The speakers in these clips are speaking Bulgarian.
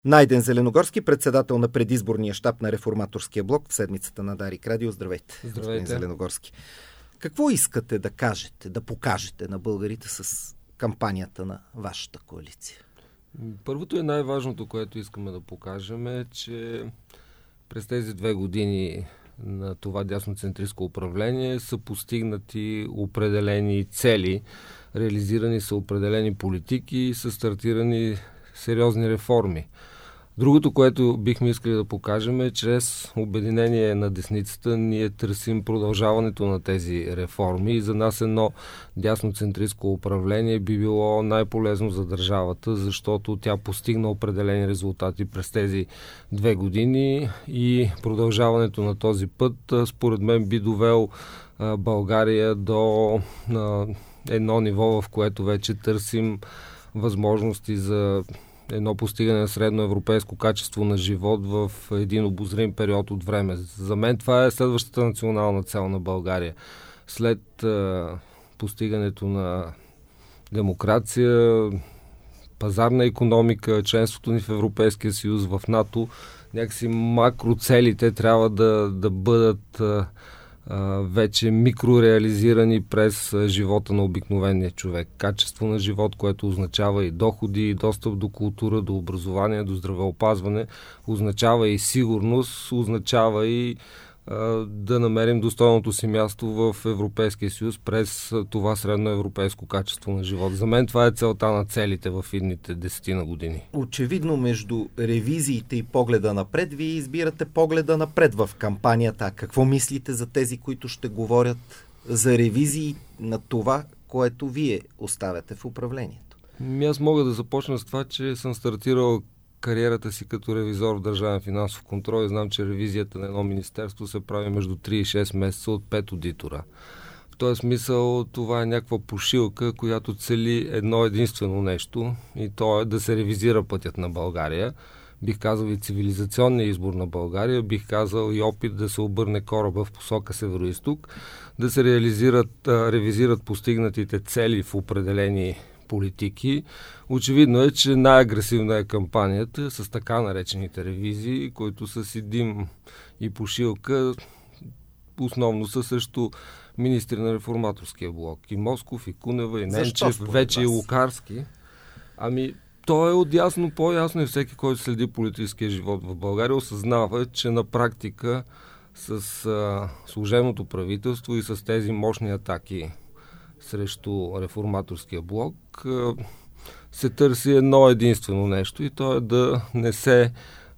Найден Зеленогорски, председател на предизборния щаб на Реформаторския блок в седмицата на Дарик Радио. Здравейте, господин Зеленогорски. Какво искате да кажете, да покажете на българите с кампанията на вашата коалиция? Първото и най-важното, което искаме да покажем е, че през тези 2 години на това дясноцентристско управление са постигнати определени цели, реализирани са определени политики и са стартирани сериозни реформи. Другото, което бихме искали да покажем е, чрез обединение на десницата ние търсим продължаването на тези реформи и за нас едно дясноцентристско управление би било най-полезно за държавата, защото тя постигна определени резултати през тези 2 години и продължаването на този път според мен би довел България до едно ниво, в което вече търсим възможности за едно постигане на средно европейско качество на живот в един обозрим период от време. За мен това е следващата национална цел на България. След постигането на демокрация, пазарна икономика, членството ни в Европейския съюз, в НАТО, някакси макроцелите трябва да бъдат вече микрореализирани през живота на обикновения човек. Качество на живот, което означава и доходи, и достъп до култура, до образование, до здравеопазване, означава и сигурност, означава и да намерим достойното си място в Европейския съюз през това средно европейско качество на живот. За мен това е целта на целите в идните 10 години. Очевидно между ревизиите и погледа напред, вие избирате погледа напред в кампанията. Какво мислите за тези, които ще говорят за ревизии на това, което вие оставяте в управлението? Аз мога да започна с това, че съм стартирал кариерата си като ревизор в Държавен финансов контрол и знам, че ревизията на едно министерство се прави между 3 и 6 месеца от 5 аудитора. В този смисъл това е някаква пошилка, която цели едно единствено нещо и то е да се ревизира пътят на България. Бих казал и цивилизационния избор на България, бих казал и опит да се обърне кораба в посока северо-изток, да се ревизират постигнатите цели в определени политики. Очевидно е, че най-агресивна е кампанията с така наречените ревизии, които са си дим и пошилка. Основно са срещу министри на Реформаторския блок. И Москов, и Кунева, и Ненчев, вече и Лукарски. То е отясно, по-ясно и всеки, който следи политическия живот в България, осъзнава, че на практика с служебното правителство и с тези мощни атаки срещу Реформаторския блок се търси едно единствено нещо и то е да не се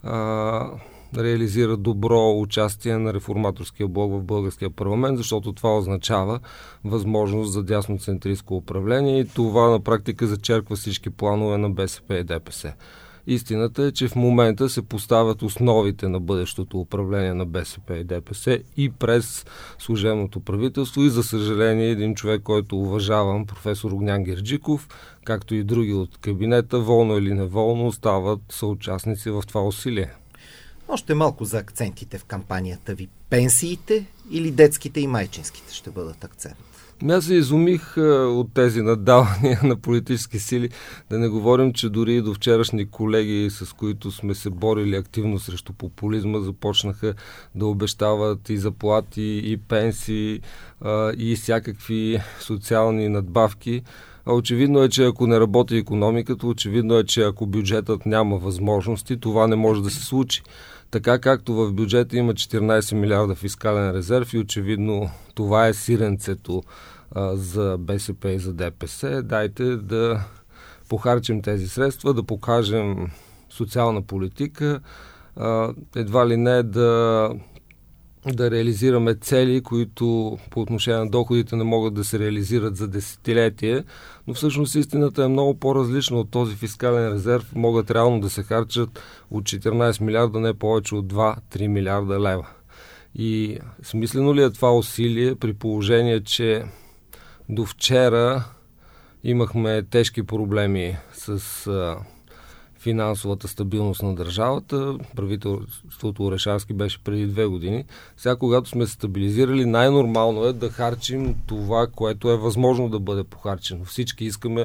реализира добро участие на Реформаторския блок в българския парламент, защото това означава възможност за дясноцентристско управление и това на практика зачерква всички планове на БСП и ДПС. Истината е, че в момента се поставят основите на бъдещото управление на БСП и ДПС и през служебното правителство и за съжаление един човек, който уважавам, професор Огнян Герджиков, както и други от кабинета, волно или неволно, стават съучастници в това усилие. Още малко за акцентите в кампанията ви. Пенсиите или детските и майчинските ще бъдат акцент? Аз се изумих от тези наддавания на политически сили. Да не говорим, че дори и до вчерашни колеги, с които сме се борили активно срещу популизма, започнаха да обещават и заплати, и пенсии, и всякакви социални надбавки. А очевидно е, че ако не работи икономиката, очевидно е, че ако бюджетът няма възможности, това не може да се случи. Така както в бюджета има 14 милиарда фискален резерв и очевидно това е сиренцето за БСП и за ДПС, дайте да похарчим тези средства, да покажем социална политика, едва ли не да реализираме цели, които по отношение на доходите не могат да се реализират за десетилетие, но всъщност истината е много по-различна от този фискален резерв. Могат реално да се харчат от 14 милиарда, не повече от 2-3 милиарда лева. И смислено ли е това усилие при положение, че до вчера имахме тежки проблеми с финансовата стабилност на държавата. Правителството Орешарски беше преди 2 години. Сега, когато сме се стабилизирали, най-нормално е да харчим това, което е възможно да бъде похарчено. Всички искаме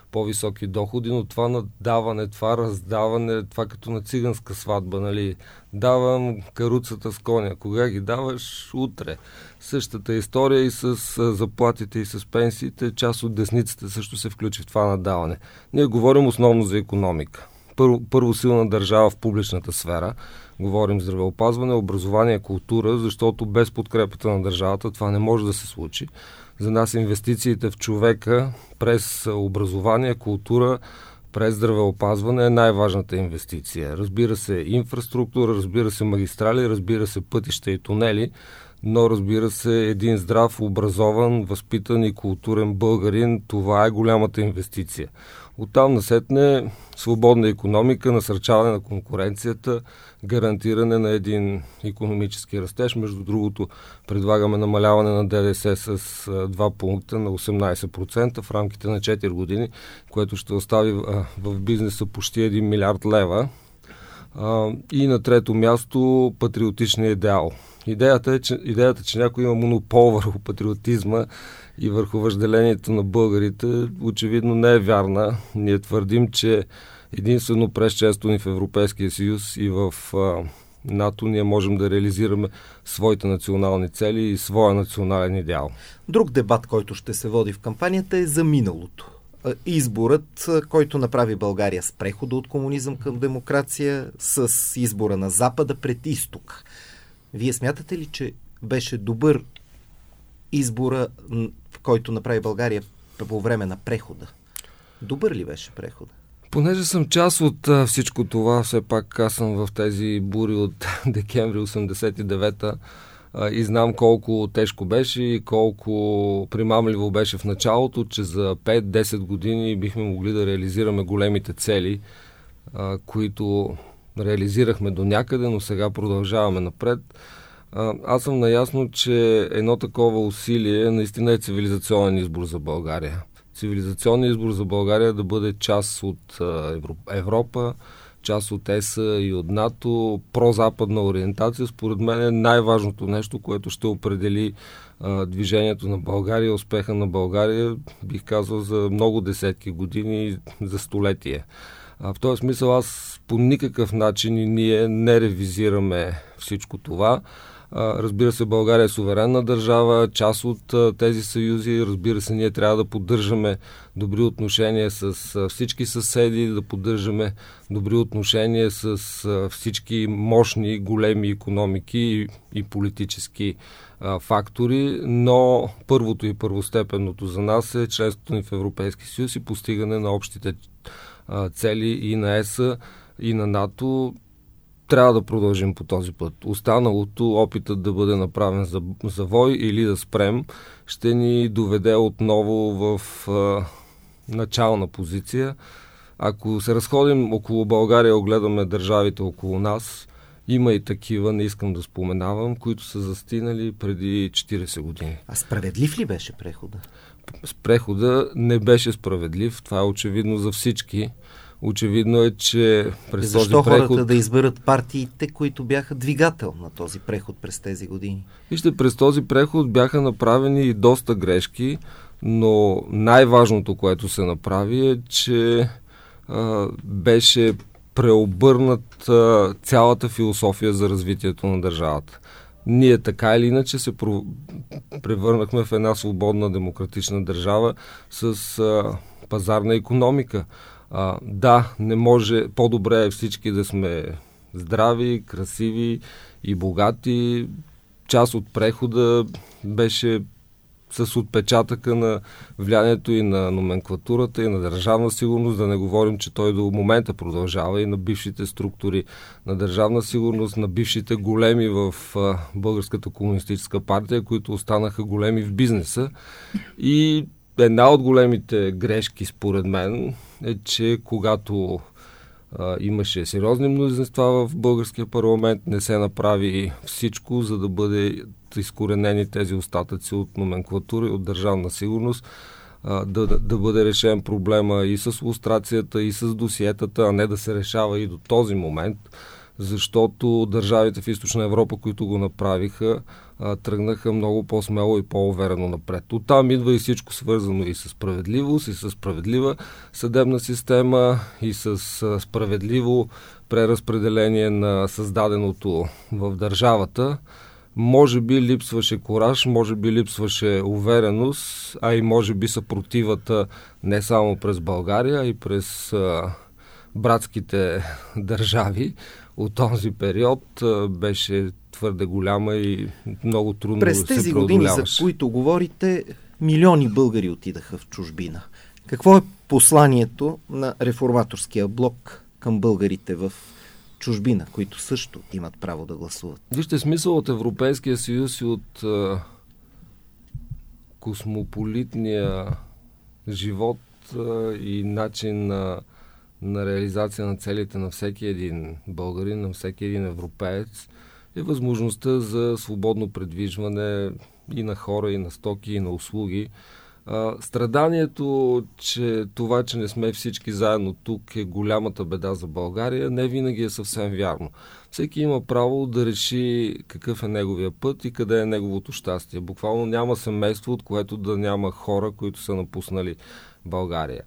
по-високи доходи, но това надаване, това раздаване, това като на циганска сватба, нали? Давам каруцата с коня. Кога ги даваш? Утре. Същата история и с заплатите и с пенсиите. Част от десницата също се включи в това надаване. Ние говорим основно за икономика. Първо силна държава в публичната сфера. Говорим здравеопазване, образование, култура, защото без подкрепата на държавата това не може да се случи. За нас инвестициите в човека през образование, култура, през здравеопазване е най-важната инвестиция. Разбира се, инфраструктура, разбира се, магистрали, разбира се, пътища и тунели, но разбира се, един здрав, образован, възпитан и културен българин, това е голямата инвестиция. Оттам насетне свободна икономика, насърчаване на конкуренцията, гарантиране на един икономически растеж. Между другото, предлагаме намаляване на ДДС с 2 пункта на 18% в рамките на 4 години, което ще остави в бизнеса почти 1 милиард лева. И на трето място патриотичния идеал. Идеята, че някой има монопол върху патриотизма и върху въжделението на българите, очевидно не е вярна. Ние твърдим, че единствено през членството ни в Европейския съюз и в НАТО ние можем да реализираме своите национални цели и своя национален идеал. Друг дебат, който ще се води в кампанията, е за миналото. Изборът, който направи България с прехода от комунизъм към демокрация, с избора на Запада пред Изток. Вие смятате ли, че беше добър избора, който направи България по време на прехода? Добър ли беше прехода? Понеже съм част от всичко това, все пак аз съм в тези бури от декември 89-та и знам колко тежко беше и колко примамливо беше в началото, че за 5-10 години бихме могли да реализираме големите цели, които реализирахме до някъде, но сега продължаваме напред. Аз съм наясно, че едно такова усилие наистина е цивилизационен избор за България. Цивилизационният избор за България е да бъде част от Европа, част от ЕС-а и от НАТО, прозападна ориентация. Според мен е най-важното нещо, което ще определи движението на България, успеха на България, бих казал, за много десетки години, за столетие. В този смисъл аз по никакъв начин и ние не ревизираме всичко това. Разбира се, България е суверенна държава, част от тези съюзи. Разбира се, ние трябва да поддържаме добри отношения с всички съседи, да поддържаме добри отношения с всички мощни, големи икономики и политически фактори, но първото и първостепенното за нас е членството ни в Европейски съюз и постигане на общите цели и на ЕС-а, и на НАТО. Трябва да продължим по този път. Останалото, опитът да бъде направен за завой или да спрем, ще ни доведе отново в начална позиция. Ако се разходим около България, огледаме държавите около нас, има и такива, не искам да споменавам, които са застинали преди 40 години. А справедлив ли беше прехода? Прехода не беше справедлив. Това е очевидно за всички. Очевидно е, че през този преход... Защо хората да изберат партиите, които бяха двигател на този преход през тези години? Вижте, през този преход бяха направени и доста грешки, но най-важното, което се направи е, че беше преобърнат цялата философия за развитието на държавата. Ние така или иначе се превърнахме в една свободна демократична държава с пазарна икономика. Да, не може, по-добре е всички да сме здрави, красиви и богати. Част от прехода беше с отпечатъка на влиянието и на номенклатурата, и на държавна сигурност, да не говорим, че той до момента продължава и на бившите структури на държавна сигурност, на бившите големи в Българската комунистическа партия, които останаха големи в бизнеса. И една от големите грешки, според мен, е, че когато имаше сериозни мнозинства в българския парламент, не се направи всичко, за да бъде изкоренени тези остатъци от номенклатура и от държавна сигурност, да бъде решен проблема и с лустрацията, и с досиетата, а не да се решава и до този момент. защото държавите в Източна Европа, които го направиха, тръгнаха много по-смело и по-уверено напред. Оттам идва и всичко свързано и с справедливост, и с справедлива съдебна система, и с справедливо преразпределение на създаденото в държавата. Може би липсваше кураж, може би липсваше увереност, а и може би съпротивата не само през България, а и през братските държави от този период беше твърде голяма и много трудно се преодоляваше. През тези години, за които говорите, милиони българи отидаха в чужбина. Какво е посланието на реформаторския блок към българите в чужбина, които също имат право да гласуват? Вижте, смисъл от Европейския съюз и от космополитния живот и начин на реализация на целите на всеки един българин, на всеки един европеец е възможността за свободно предвижване и на хора, и на стоки, и на услуги. Страданието, че това, че не сме всички заедно тук, е голямата беда за България, не винаги е съвсем вярно. Всеки има право да реши какъв е неговия път и къде е неговото щастие. Буквално няма семейство, от което да няма хора, които са напуснали България.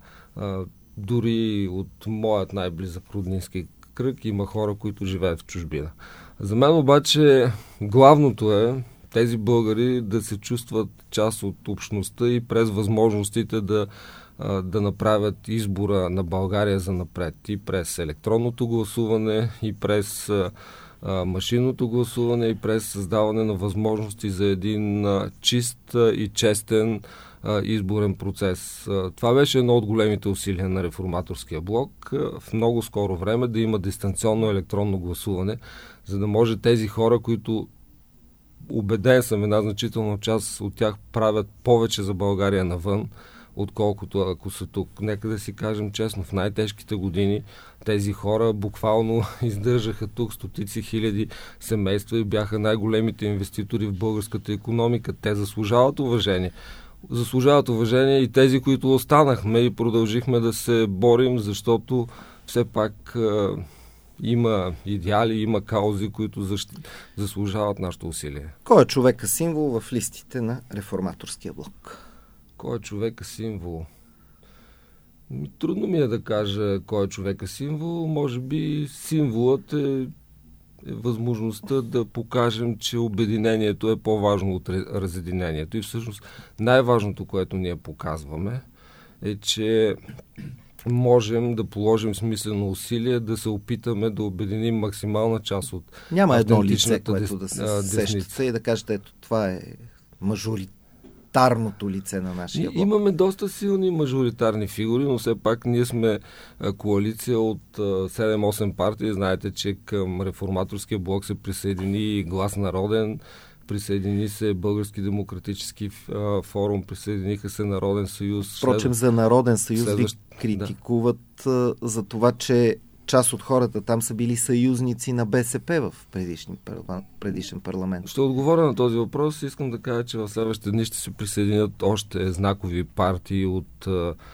Дори от моят най-близък роднински кръг има хора, които живеят в чужбина. За мен обаче главното е тези българи да се чувстват част от общността и през възможностите да направят избора на България за напред. И през електронното гласуване, и през машинното гласуване, и през създаване на възможности за един чист и честен изборен процес. Това беше едно от големите усилия на реформаторския блок. В много скоро време да има дистанционно електронно гласуване, за да може тези хора, които убеден съм, една значителна част от тях правят повече за България навън, отколкото ако са тук. Нека да си кажем честно, в най-тежките години тези хора буквално издържаха тук стотици хиляди семейства и бяха най-големите инвеститори в българската икономика. Те заслужават уважение. Заслужават уважение и тези, които останахме и продължихме да се борим, защото все пак има идеали, има каузи, които заслужават нашето усилие. Кой е човека символ в листите на реформаторския блок? Кой е човека символ? Трудно ми е да кажа кой е човека символ. Може би символът е възможността да покажем, че обединението е по-важно от разединението. И всъщност най-важното, което ние показваме, е, че можем да положим смислено усилие да се опитаме да обединим максимална част от няма едно лице, което да се сещате и да кажете, ето това е мажоритарното лице на нашия блок. Имаме доста силни мажоритарни фигури, но все пак ние сме коалиция от 7-8 партии. Знаете, че към реформаторския блок се присъедини Глас народен, присъедини се Български демократически форум, присъединиха се Народен съюз. Впрочем, за Народен съюз ви критикуват за това, че част от хората там са били съюзници на БСП в предишен парламент. Ще отговоря на този въпрос. Искам да кажа, че в следващите дни ще се присъединят още знакови партии от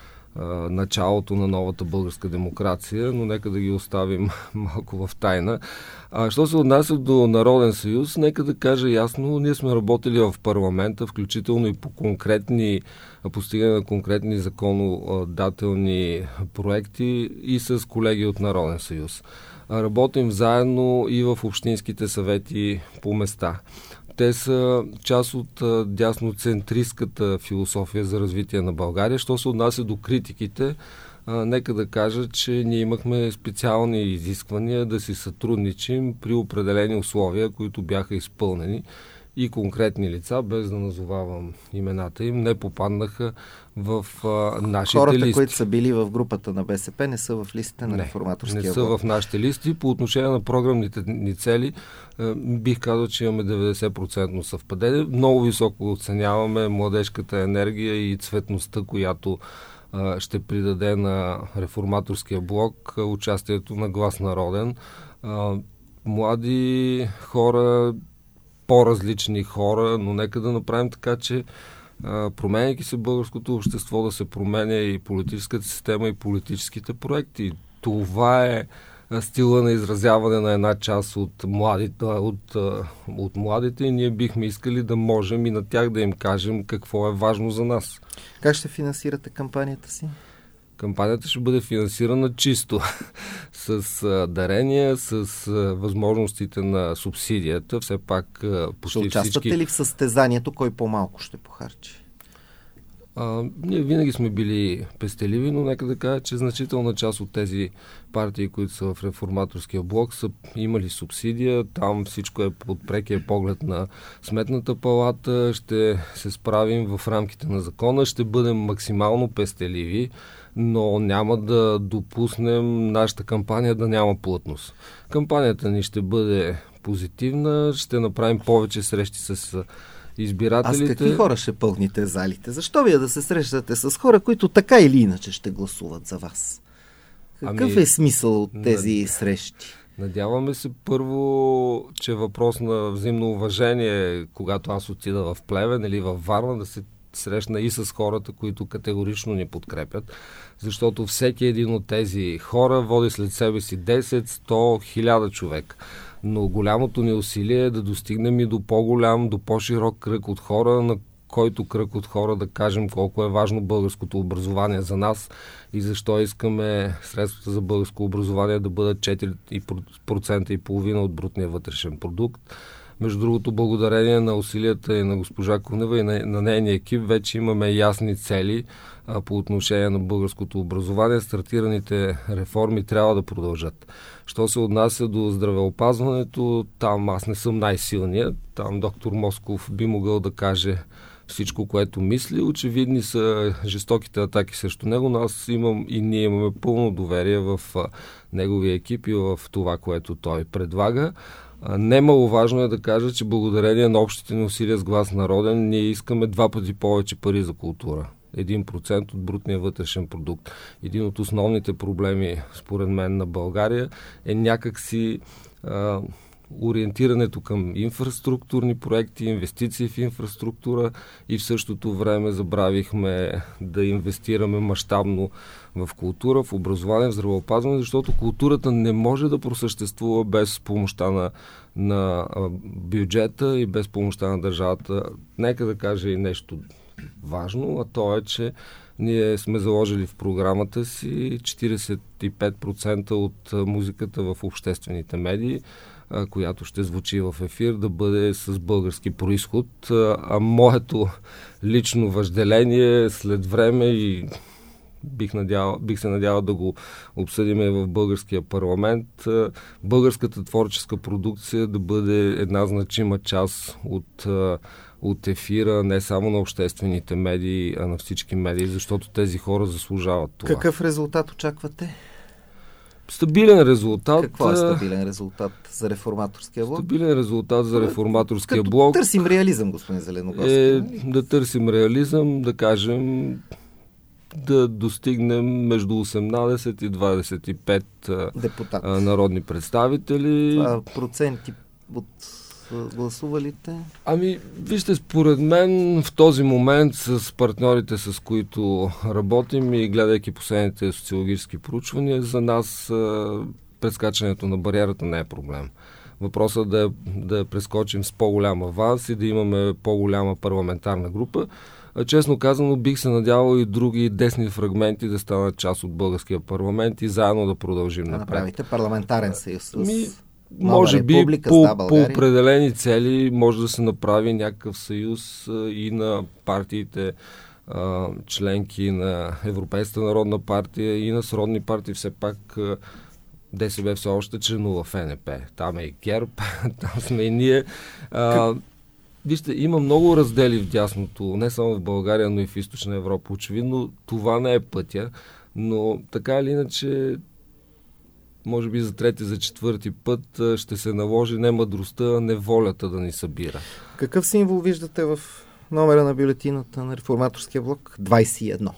началото на новата българска демокрация, но нека да ги оставим малко в тайна. Що се отнася до Народен съюз, нека да кажа ясно, ние сме работили в парламента, включително и по постигане на конкретни законодателни проекти и с колеги от Народен съюз. Работим заедно и в общинските съвети по места. Те са част от дясноцентристската философия за развитие на България. Що се отнася до критиките, нека да кажа, че ние имахме специални изисквания да си сътрудничим при определени условия, които бяха изпълнени и конкретни лица, без да назовавам имената им, не попаднаха в нашите хората, листи. Хората, които са били в групата на БСП, не са в листите на реформаторския блок. Не са в нашите листи. По отношение на програмните ни цели, бих казал, че имаме 90% съвпадение. Много високо оценяваме младежката енергия и цветността, която ще придаде на реформаторския блок участието на Глас народен. Млади хора, по-различни хора, но нека да направим така, че променяйки се българското общество, да се променя и политическата система, и политическите проекти. Това е стила на изразяване на една част от младите и ние бихме искали да можем и на тях да им кажем какво е важно за нас. Как ще финансирате кампанията си? Кампанията ще бъде финансирана чисто с дарения, с възможностите на субсидията. Все пак почти ще участвате ли в състезанието, кой по-малко ще похарчи? Ние винаги сме били пестеливи, но нека да кажа, че значителна част от тези партии, които са в реформаторския блок, са имали субсидия. Там всичко е под прекия поглед на Сметната палата. Ще се справим в рамките на закона. Ще бъдем максимално пестеливи, но няма да допуснем нашата кампания да няма плътност. Кампанията ни ще бъде позитивна. Ще направим повече срещи с избирателите. А с какви хора ще пълните залите? Защо вие да се срещате с хора, които така или иначе ще гласуват за вас? Какъв е смисъл от тези срещи? Надяваме се първо, че въпрос на взаимно уважение, когато аз отида в Плевен или в Варна, да се срещна и с хората, които категорично ни подкрепят, защото всеки един от тези хора води след себе си 10, 100, 1000 човек. Но голямото ни усилие е да достигнем и до по-голям, до по-широк кръг от хора, на който кръг от хора да кажем колко е важно българското образование за нас и защо искаме средствата за българско образование да бъдат 4,5% от брутния вътрешен продукт. Между другото, благодарение на усилията и на госпожа Кунева и на нейния екип, вече имаме ясни цели по отношение на българското образование. Стартираните реформи трябва да продължат. Що се отнася до здравеопазването, там аз не съм най-силният. Там доктор Москов би могъл да каже всичко, което мисли. Очевидни са жестоките атаки срещу него, но аз имам и ние имаме пълно доверие в неговия екип и в това, което той предлага. Немаловажно е да кажа, че благодарение на общите ни усилия с Глас народен, ние искаме 2 пъти повече пари за култура. 1% от брутния вътрешен продукт. Един от основните проблеми, според мен, на България е някакси ориентирането към инфраструктурни проекти, инвестиции в инфраструктура и в същото време забравихме да инвестираме мащабно в култура, в образование, в здравеопазване, защото културата не може да просъществува без помощта на бюджета и без помощта на държавата. Нека да кажа и нещо важно, а то е, че ние сме заложили в програмата си 45% от музиката в обществените медии, която ще звучи в ефир, да бъде с български происход. А моето лично въжделение след време и бих се надявал да го обсъдиме в българския парламент, българската творческа продукция да бъде една значима част от ефира, не само на обществените медии, а на всички медии, защото тези хора заслужават това. Какъв резултат очаквате? Стабилен резултат. Какво е стабилен резултат за реформаторския блок? Стабилен резултат за реформаторския блок. Търсим реализъм, господин Зеленогорски. Да търсим реализъм, да кажем, да достигнем между 18 и 25 народни представители. Това проценти от гласувалите? Вижте, според мен в този момент с партньорите, с които работим и гледайки последните социологически проучвания, за нас прескачането на бариерата не е проблем. Въпросът да прескочим с по-голям аванс и да имаме по-голяма парламентарна група. Честно казано, бих се надявал и други десни фрагменти да станат част от българския парламент и заедно да продължим напред. Направите парламентарен съюз може би по определени цели може да се направи някакъв съюз и на партиите, членки на Европейската народна партия и на сродни партии. Все пак ДСБ все още членува в ЕНП. Там е и ГЕРБ, там сме и ние. Вижте, има много раздели в дясното, не само в България, но и в Източна Европа. Очевидно това не е пътя, но така или иначе може би за трети, за четвърти път ще се наложи не мъдростта, а не волята да ни събира. Какъв символ виждате в номера на бюлетината на реформаторския блок? 21.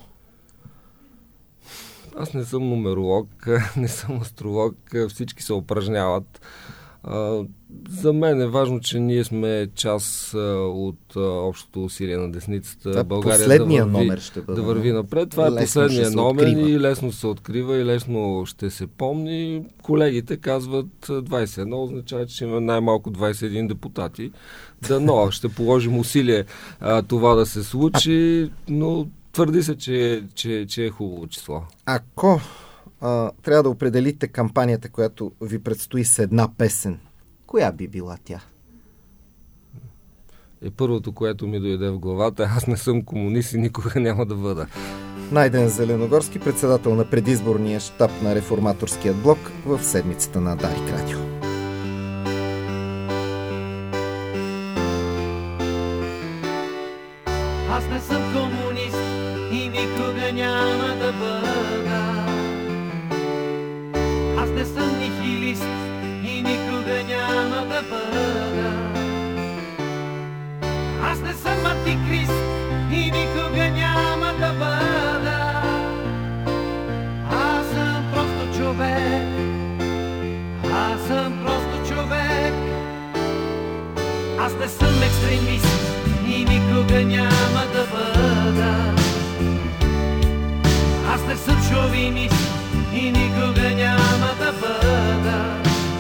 Аз не съм нумеролог, не съм астролог, всички се упражняват. За мен е важно, че ние сме част от общото усилие на десницата. България номер ще бъде, да върви напред. Това е последния номер и лесно се открива и лесно ще се помни. Колегите казват 21, означава, че има най-малко 21 депутати. Дано ще положим усилие това да се случи, но твърди се, че е хубаво число. Ако трябва да определите кампанията, която ви предстои с една песен, коя би била тя? Първото, което ми дойде в главата, аз не съм комунист и никога няма да бъда. Найден Зеленогорски, председател на предизборния щаб на Реформаторският блок в седмицата на Дарик Радио. Аз не съм комунист и никога няма да бъда. Аз не съм нихилист и никога няма да бъда. Аз не съм антикрист и никога няма да бъда. Аз съм просто човек. Аз съм просто човек. Аз не съм екстремист и никога няма да бъда. Аз не съм шовинист и никога няма да бъда.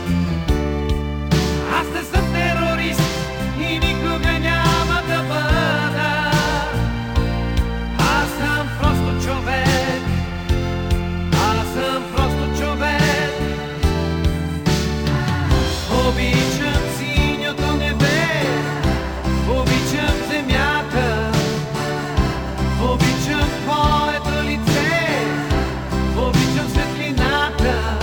Аз не съм терорист и никога няма да бъда. Аз съм просто човек. Аз съм просто човек. Обичам синьото небе, обичам земята, обичам твоето лице, обичам светлината,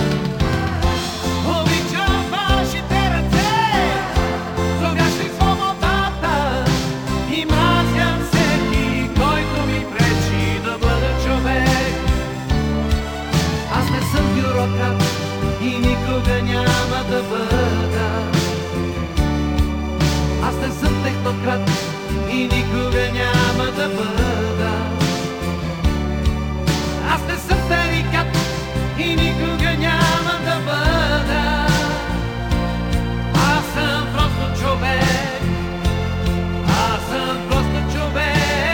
обичам вашите ръце, зогашли свободата и мразям всеки, който ми пречи да бъда човек. Аз не съм бюрократ и никога няма да бъда. Аз не съм технократ и никога няма да бъда. Аз не съм тарикат и никога няма да бъда. Аз съм просто човек. Аз съм просто човек.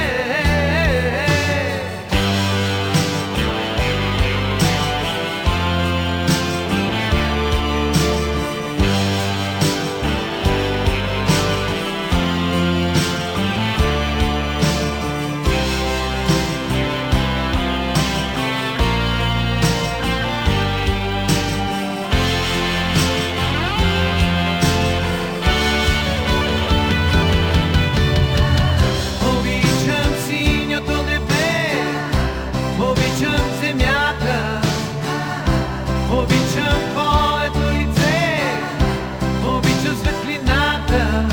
Обичам синьото небе, обичам земята, обичам твоето лице, обичам светлината,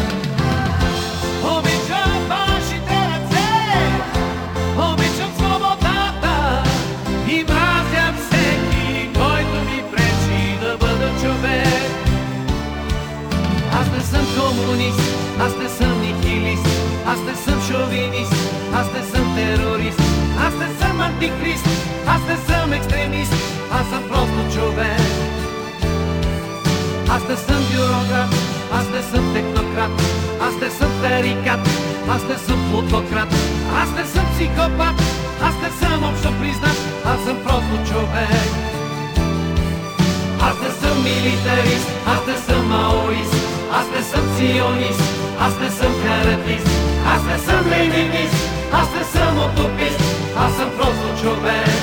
обичам вашите ръце, обичам свободата и мразям всеки, който ми пречи да бъда човек. Аз не съм комунист, аз не съм нихилист, аз не съм шовинист, аз не съм терорист, аз не съм антикрист, аз не съм екстремист, аз съм просто човек. Аз не съм бюрократ, аз не съм технократ, аз не съм тарикат, аз не съм плутократ, аз не съм психопат, аз не съм общо признат, аз съм просто човек. Аз не съм милитарист, аз не съм маоист, аз не съм сионист, аз не съм каратист, аз не съм ленинист, аз не съм утопист, аз съм просто човек.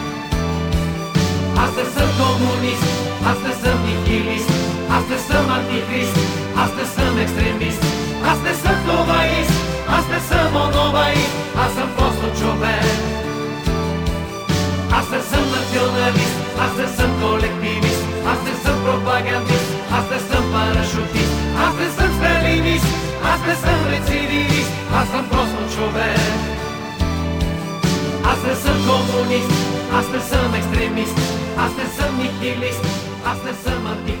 Аз не съм комунист, аз не съм нихилист, аз не съм антихрист, аз не съм екстремист, аз не съм новаист, аз не съм оноваист, аз съм просто човек. Аз не съм националист, аз не съм колективист, аз не съм пропагандист, аз не съм парашутист, аз не съм сталинист, аз не съм рецидивист, аз съм просто човек. Аз не съм комунист, аз не съм екстремист, аз не съм нихилист, аз не съм антихрист.